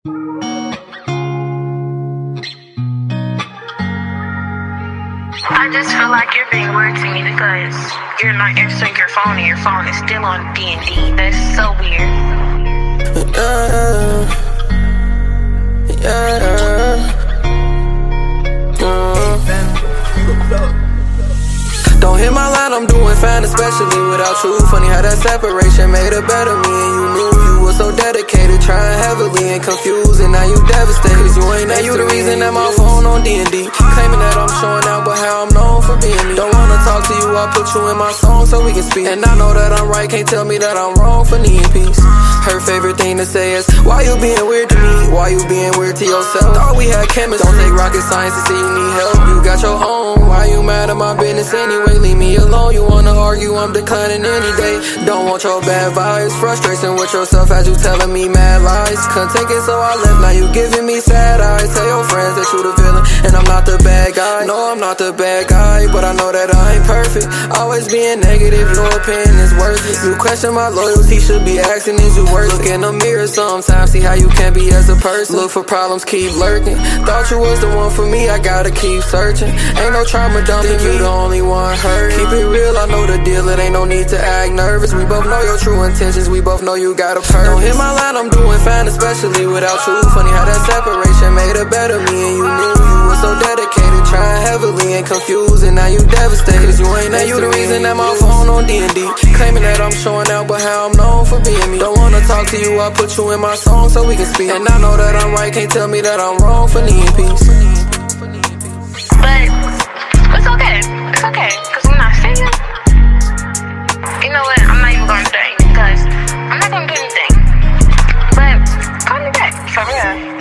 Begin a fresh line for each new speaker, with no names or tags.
I just feel like you're being weird to me because you're not answering your phone and your phone is still on D&D. That's so weird.
Don't hit my line, I'm doing fine, especially without you. Funny how that separation made a better me, and you knew you were so dedicated, trying heavily and confused, and now you devastated. Cause you ain't there, you the reason that my phone on D&D, claiming that I'm showing out, but how I'm known for being me. Don't wanna talk to you, I put you in my song so we can speak, and I know that I'm right, can't tell me that I'm wrong for needing peace. Her favorite thing to say is, why you being weird to me? Why you being weird to yourself? Thought we had chemistry. Don't take rocket science to see you need help. You got your own, why you mad at my business anyway? Leave me alone, you wanna argue, I'm declining any day. Don't want your bad vibes, frustration with yourself as you telling me mad lies. Couldn't take it so I left, now you giving me sad eyes. Tell your friends that you the villain, and I'm not the bad guy. No, I'm not the bad guy, but I know that I ain't perfect. Always being negative, your opinion is worth it. You question my loyalty, should be asking is you worth it? Look in the mirror sometimes, see how you can be as a person. Look for problems, keep lurking. Thought you was the one for me, I gotta keep searching. Ain't no trauma dumping, you the only one hurt. Keep it real, I know the deal, it ain't no need to act nervous. We both know your true intentions, we both know you got a purpose. Don't hit my line, I'm doing fine, especially without you. Funny how that separation made a better me, and you knew you were so dedicated, trying heavily and confused, and now you devastated. Cause you ain't there, you the reason that my phone on D&D, claiming that I'm showing out, but how I'm known for being me. Don't wanna talk to you, I put you in my song so we can speak, and I know that I'm right, can't tell me that I'm wrong for needing peace.
But it's okay. It's okay. Because when I see you, you know what? I'm not even going to do anything because I'm not going to do anything. But call me back. For real.